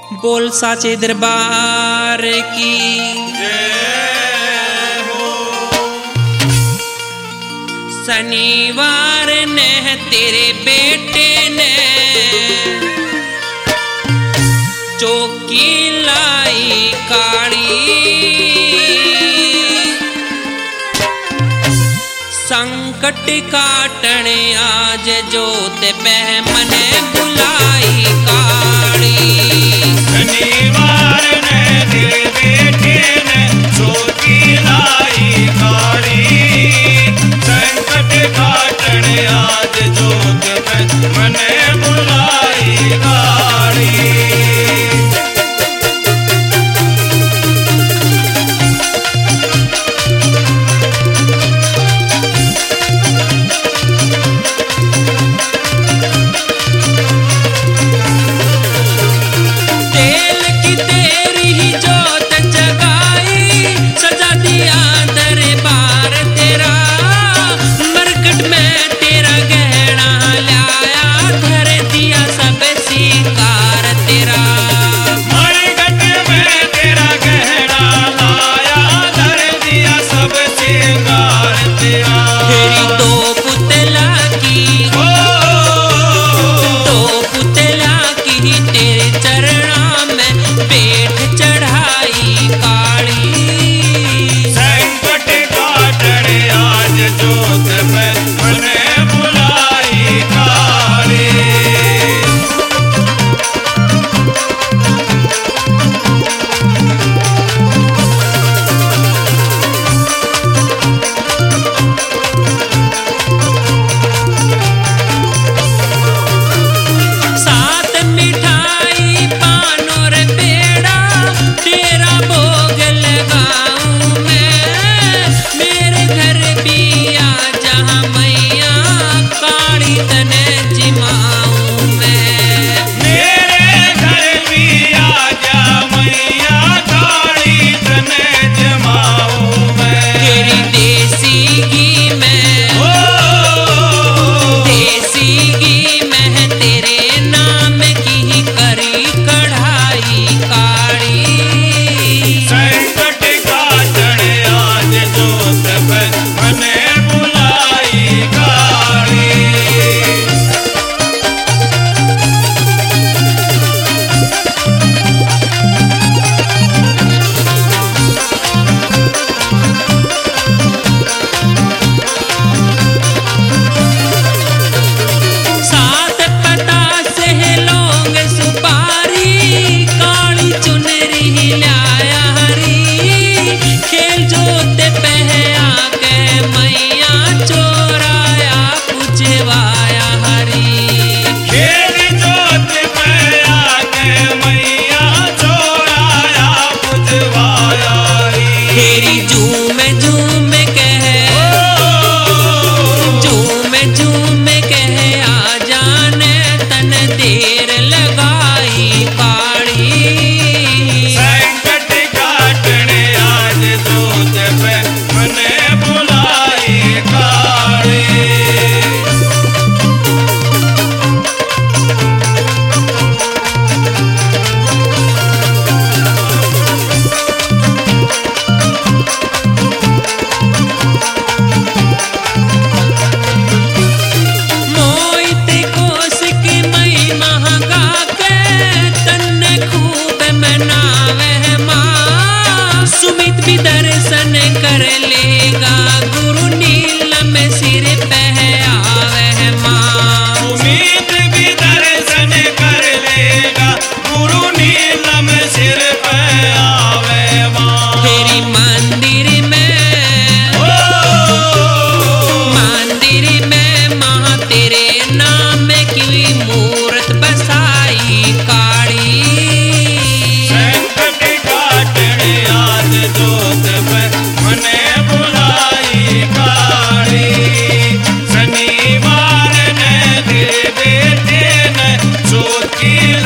बोल साचे दरबार की जय हो। शनिवार ने तेरे बेटे ने चौकी लाई काली, संकट काटने आज जोत पह मने बुलाई काली। शनिवार ने तेरे बेटे ने चौकी लाई काली, संकट काटने आज जोत पह मने बुलाई काली। दर्शन कर लेगा गुरु नीलम सिर पे आवे माँ। सुमित भी दर्शन कर लेगा गुरु नीलम सिर पे आवे माँ। तेरी मंदिर में माँ तेरे नाम की मूर्त बसाई काली। संकट काटने आज जोत पे मने बुलाई काली। शनिवार ने तेरे बेटे ने चौकी